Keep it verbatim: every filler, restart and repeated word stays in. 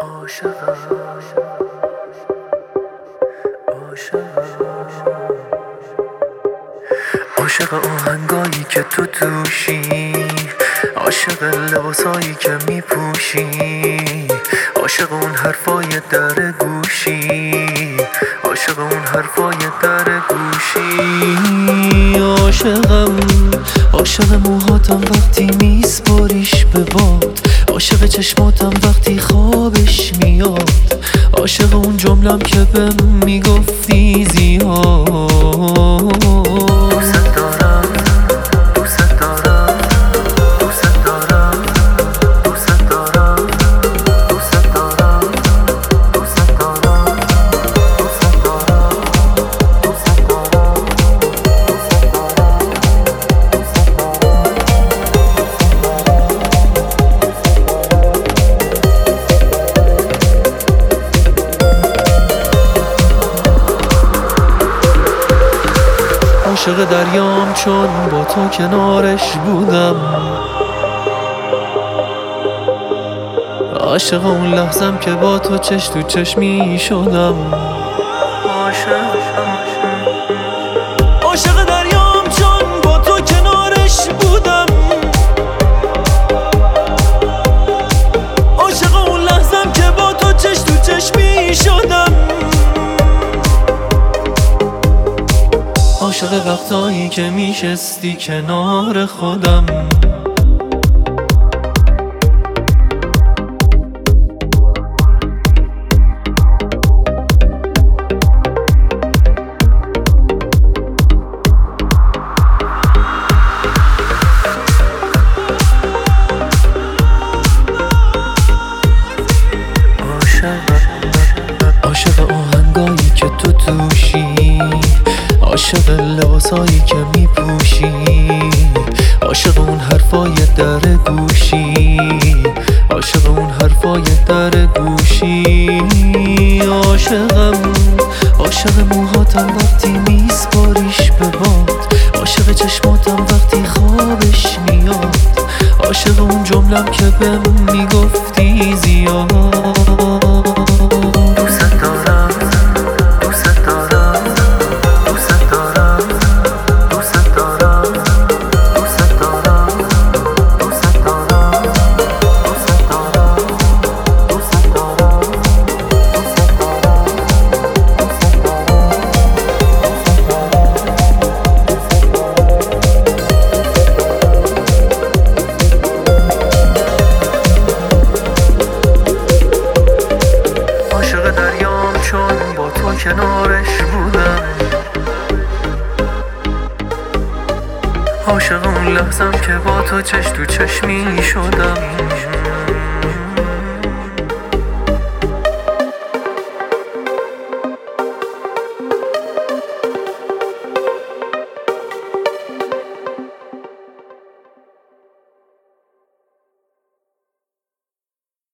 عاشقم عاشقم عاشق آهنگایی که تو توشی، عاشق لباسایی که میپوشی، عاشق اون حرفای در گوشی، عاشق اون حرفای در گوشی. عاشقم عاشق موهاتم وقتی میسپاریش به باد، عاشق چشماتم وقتی خوابش میاد، عاشق اون جملم که بهم میگفتی زیاد. دوست دارم دوست دارم دوست دارم دوست دارم دوست دارم دوست دارم دوست دارم دوست دارم. عاشق دریام چون با تو کنارش بودم، عاشق اون لحظم که با تو چش تو چشمی شدم. عاشق دریام چون با تو کنارش بودم، عاشق اون لحظم که با تو چش تو چشمی شدم. عاشق وقتایی که میشستی کنار خودم، عاشق آهنگایی که تو توشی، عاشق لباسایی که میپوشی، عاشق اون حرفای در گوشی، عاشق اون حرفای در گوشی. عاشقم عاشق موهاتم وقتی میسپاریش به باد، عاشق چشماتم وقتی خوابش میاد، عاشق اون جملم که بهم میگفتی زیاد. با تو کنارش بودم، عاشق اون لحظم که با تو چش تو چشمی شدم.